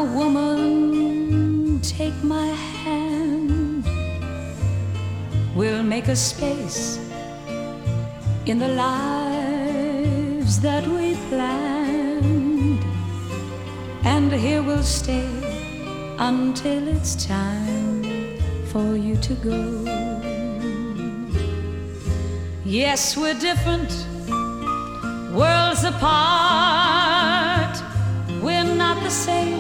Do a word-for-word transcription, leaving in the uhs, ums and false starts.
woman, take my hand. We'll make a space in the lives that we planned, and here we'll stay until it's time for you to go. Yes, we're different, worlds apart. We're not the same